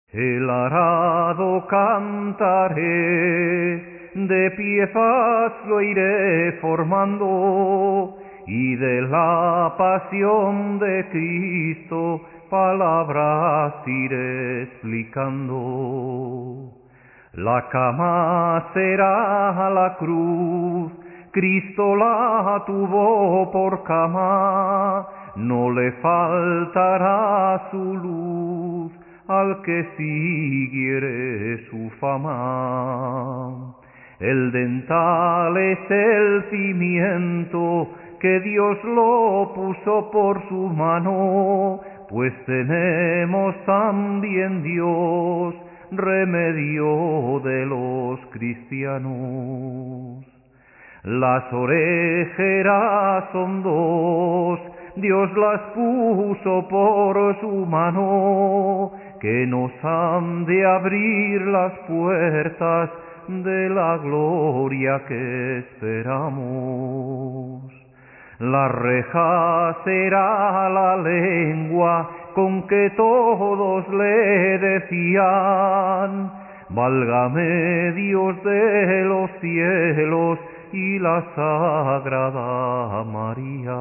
El arado cantaré, de piezas lo iré formando, y de la pasión de Cristo palabras iré explicando. La cama será la cruz, Cristo la tuvo por cama, no le faltará su luz al que siguiere su fama. El dental es el cimiento que Dios lo puso por su mano, pues tenemos también Dios remedio de los cristianos. Las orejeras son dos, Dios las puso por su mano, que nos han de abrir las puertas de la gloria que esperamos. La reja será la lengua con que todos le decían: válgame Dios de los cielos y la Sagrada María.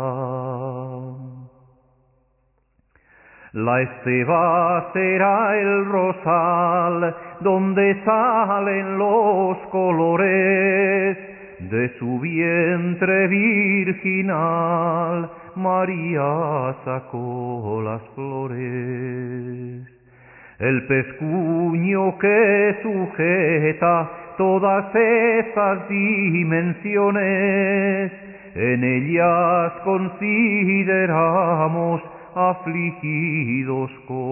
La esteba será el rosal donde salen los colores de su vientre virginal. María sacó las flores. El pescuño que sujeta todas esas dimensiones, en ellas consideramos afligidos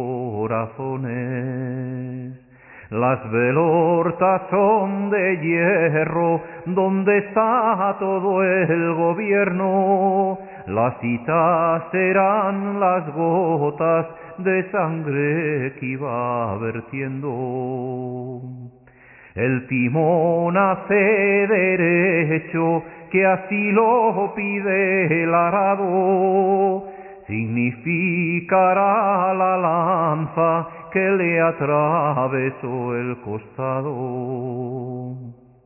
corazones. Las velortas son de hierro, donde está todo el gobierno. Las citas serán las gotas de sangre que iba vertiendo. El timón hace derecho, que así lo pide el arado. Significará la lanza que le atravesó el costado.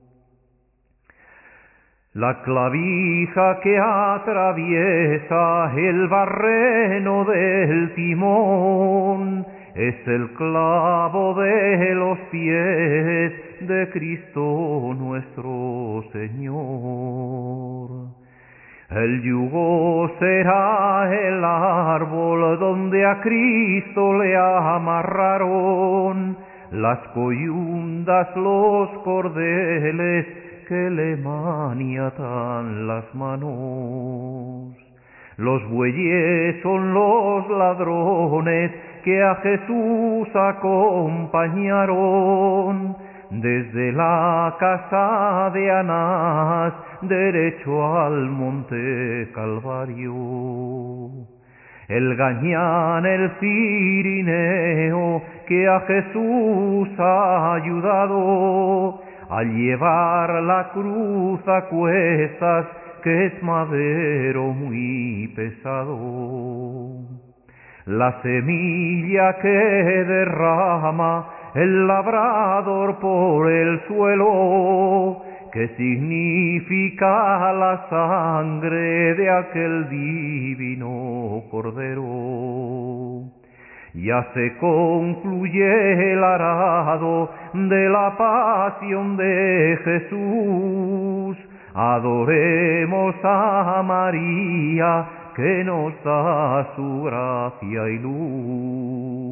La clavija que atraviesa el barreno del timón es el clavo de los pies de Cristo nuestro Señor. El yugo será el árbol donde a Cristo le amarraron, las coyundas los cordeles que le maniatan las manos. Los bueyes son los ladrones que a Jesús acompañaron, desde la casa de Anás derecho al monte Calvario. El gañán, el cirineo, que a Jesús ha ayudado a llevar la cruz a cuestas, que es madero muy pesado. La semilla que derrama el labrador por el suelo, que significa la sangre de aquel divino Cordero. Ya se concluye el arado de la pasión de Jesús. Adoremos a María, que nos da su gracia y luz.